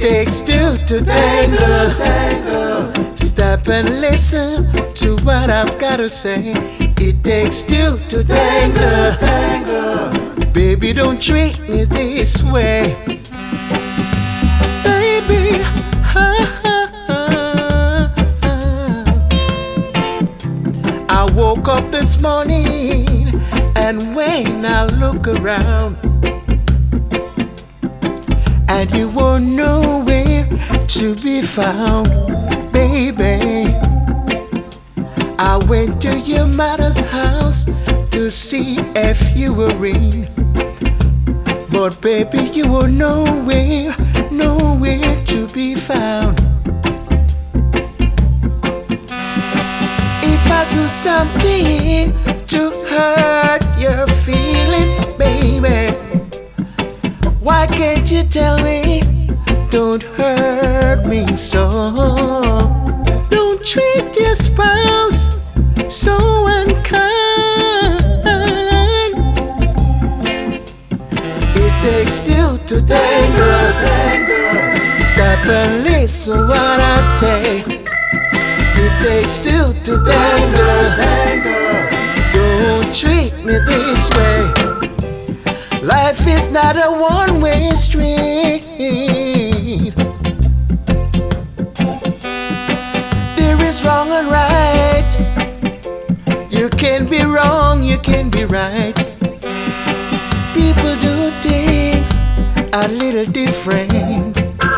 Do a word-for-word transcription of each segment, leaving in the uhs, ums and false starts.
takes two to tango. Stop and listen to what I've got to say. It takes two to tango. Baby, don't treat me this way. Baby, ha, ha, ha. I woke up this morning, and when I look around, and you were nowhere to be found, baby. I went to your mother's house to see if you were in, but baby, you were nowhere, nowhere to be found. If I do something to hurt your feeling, baby, why can't you tell me? Don't hurt me so. Don't treat your spouse so unkind. It takes two to tango. Stop and listen what I say. It takes two to tango. Don't treat me this way. Life is not a one-way street. There is wrong and right. You can be wrong, you can be right. People do things a little different,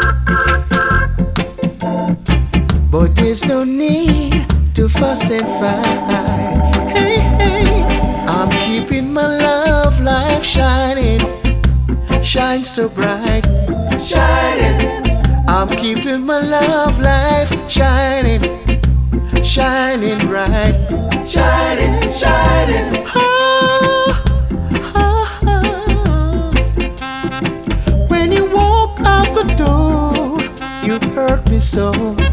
but there's no need to fuss and fight. Hey, hey, I'm keeping my love life shining, shine so bright, shining. I'm keeping my love life shining, shining bright, shining, shining. Oh, oh, oh. When you walk out the door, you hurt me so.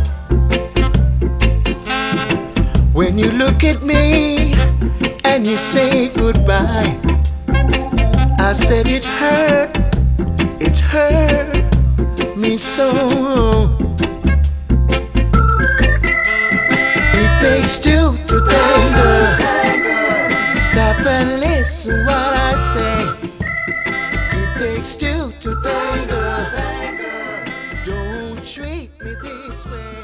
When you look at me and you say goodbye, I said it hurt, it hurt me so. It takes two to tango. Stop and listen what I say. It takes two to tango. Don't treat me this way.